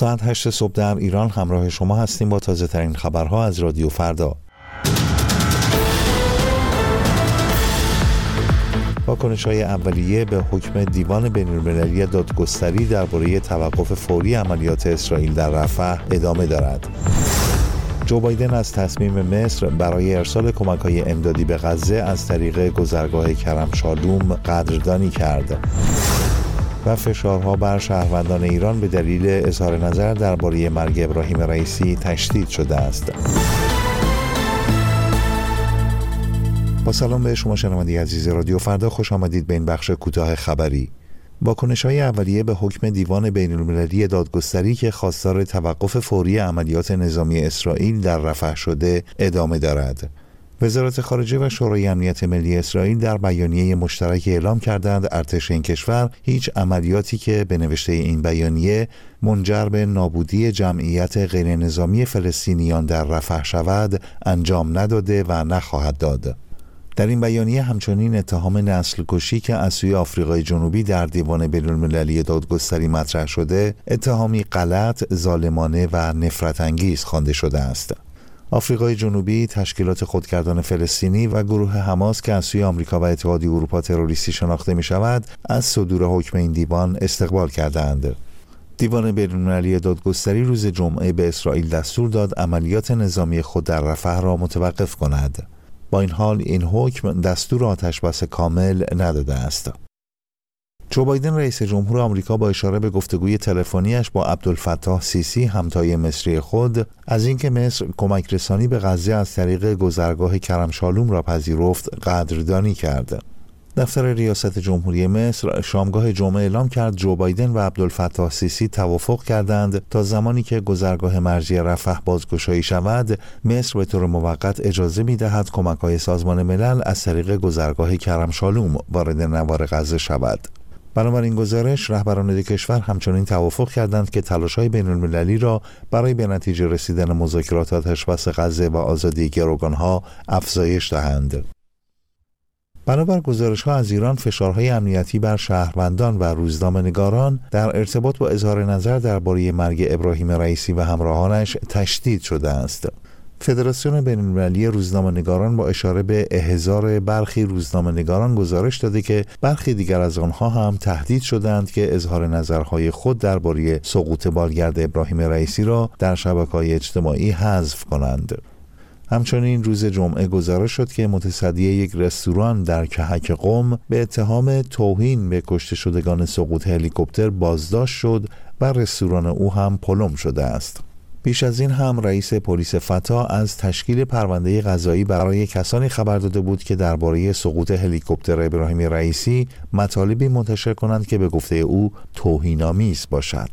ساعت 8 صبح در ایران همراه شما هستیم با تازه ترین خبرها از رادیو فردا. واکنش‌های اولیه به حکم دیوان بین‌المللی دادگستری درباره توقف فوری عملیات اسرائیل در رفح ادامه دارد. جو بایدن از تصمیم مصر برای ارسال کمک‌های امدادی به غزه از طریق گذرگاه کرم شالوم قدردانی کرد. و فشارها بر شهروندان ایران به دلیل اظهار نظر درباره مرگ ابراهیم رئیسی تشدید شده است. با سلام به شما شنونده عزیز رادیو فردا، خوش آمدید به این بخش کوتاه خبری. واکنش‌های اولیه به حکم دیوان بین‌المللی دادگستری که خواستار توقف فوری عملیات نظامی اسرائیل در رفح شده ادامه دارد. وزارت خارجه و شورای امنیت ملی اسرائیل در بیانیه مشترک اعلام کردند ارتش این کشور هیچ عملیاتی که به نوشته این بیانیه منجر به نابودی جمعیت غیرنظامی فلسطینیان در رفح شود انجام نداده و نخواهد داد. در این بیانیه همچنین اتهام نسل کشی که از سوی آفریقای جنوبی در دیوان بین‌المللی دادگستری مطرح شده، اتهامی غلط، ظالمانه و نفرت انگیز خوانده شده است. آفریقای جنوبی، تشکیلات خودگردان فلسطینی و گروه حماس که از سوی آمریکا و اتحادیه اروپا تروریستی شناخته می شود، از صدور حکم این دیوان استقبال کردند. دیوان بین‌المللی دادگستری روز جمعه به اسرائیل دستور داد عملیات نظامی خود در رفح را متوقف کند. با این حال این حکم دستور آتش‌بس کامل نداده است. جو بایدن رئیس جمهور آمریکا با اشاره به گفتگوی تلفنیش با عبدالفتاح سیسی همتای مصری خود از اینکه مصر کمک رسانی به غزه از طریق گذرگاه کرم شالوم را پذیرفت قدردانی کرد. دفتر ریاست جمهوری مصر شامگاه جمعه اعلام کرد جو بایدن و عبدالفتاح سیسی توافق کردند تا زمانی که گذرگاه مرزی رفح بازگشایی شود، مصر به طور موقت اجازه می‌دهد کمک‌های سازمان ملل از طریق گذرگاه کرم شالوم وارد نوار غزه شود. بنابراین گزارش، رهبران دو کشور همچنین توافق کردند که تلاش‌های بین‌المللی را برای به نتیجه رسیدن مذاکرات آتش‌بس غزه و آزادی گروگان‌ها افزایش دهند. بنابر گزارش‌ها از ایران، فشارهای امنیتی بر شهروندان و روزنامه‌نگاران در ارتباط با اظهار نظر درباره مرگ ابراهیم رئیسی و همراهانش تشدید شده است. فدراسیون بین‌المللی روزنامه‌نگاران با اشاره به احضار برخی روزنامه‌نگاران گزارش داده که برخی دیگر از آنها هم تهدید شدند که اظهار نظرهای خود درباره سقوط بالگرد ابراهیم رئیسی را در شبکه‌های اجتماعی حذف کنند. همچنین روز جمعه گزارش شد که متصدی یک رستوران در کهک قم به اتهام توهین به کشته شدگان سقوط هلیکوپتر بازداشت شد و رستوران او هم پلم شده است. پیش از این هم رئیس پلیس فتا از تشکیل پرونده قضایی برای کسانی خبر داده بود که درباره سقوط هلیکوپتر ابراهیم رئیسی مطالبی منتشر کنند که به گفته او توهین‌آمیز باشد.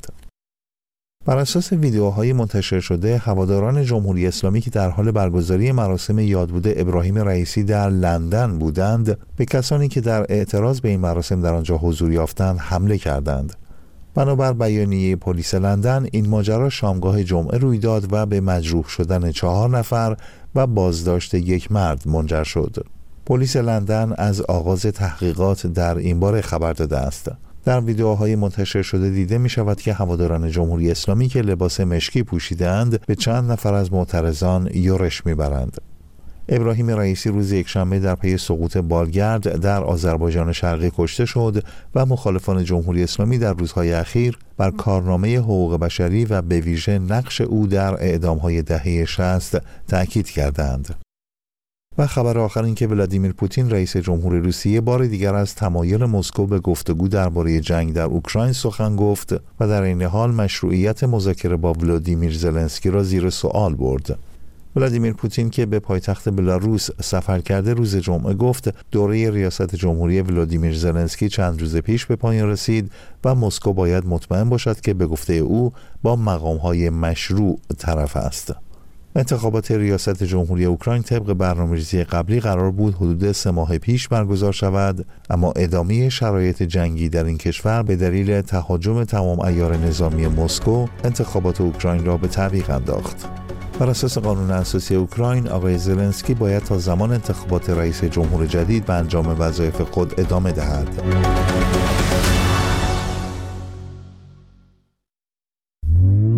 بر اساس ویدیوهای منتشر شده، هواداران جمهوری اسلامی که در حال برگزاری مراسم یادبود ابراهیم رئیسی در لندن بودند، به کسانی که در اعتراض به این مراسم در آنجا حضور یافتند حمله کردند. بنابر بیانیه پلیس لندن، این ماجرا شامگاه جمعه روی داد و به مجروح شدن 4 نفر و بازداشت یک مرد منجر شد. پلیس لندن از آغاز تحقیقات در این باره خبر داده است. در ویدیوهای منتشر شده دیده می شود که هواداران جمهوری اسلامی که لباس مشکی پوشیدند به چند نفر از معترضان یورش می برند. ابراهیم رئیسی روز یکشنبه در پی سقوط بالگرد در آذربایجان شرقی کشته شد و مخالفان جمهوری اسلامی در روزهای اخیر بر کارنامه حقوق بشری و به ویژه نقش او در اعدامهای دهه 60 تأکید کردند. و خبر آخر این که ولادیمیر پوتین رئیس جمهوری روسیه بار دیگر از تمایل مسکو به گفتگو درباره جنگ در اوکراین سخن گفت و در این حال مشروعیت مذاکره با ولادیمیر زلنسکی را زیر سوال برد. ولادیمیر پوتین که به پایتخت بلاروس سفر کرده روز جمعه گفت دوره ریاست جمهوری ولادیمیر زلنسکی چند روز پیش به پایان رسید و مسکو باید مطمئن باشد که به گفته او با مقام‌های مشروع طرف است. انتخابات ریاست جمهوری اوکراین طبق برنامه‌ریزی قبلی قرار بود حدود 3 ماه پیش برگزار شود، اما ادامه شرایط جنگی در این کشور به دلیل تهاجم تمام عیار نظامی مسکو انتخابات اوکراین را به تعویق انداخت. بر اساس قانون اساسی اوکراین، آقای زلنسکی باید تا زمان انتخابات رئیس جمهور جدید به انجام وظایف خود ادامه دهد.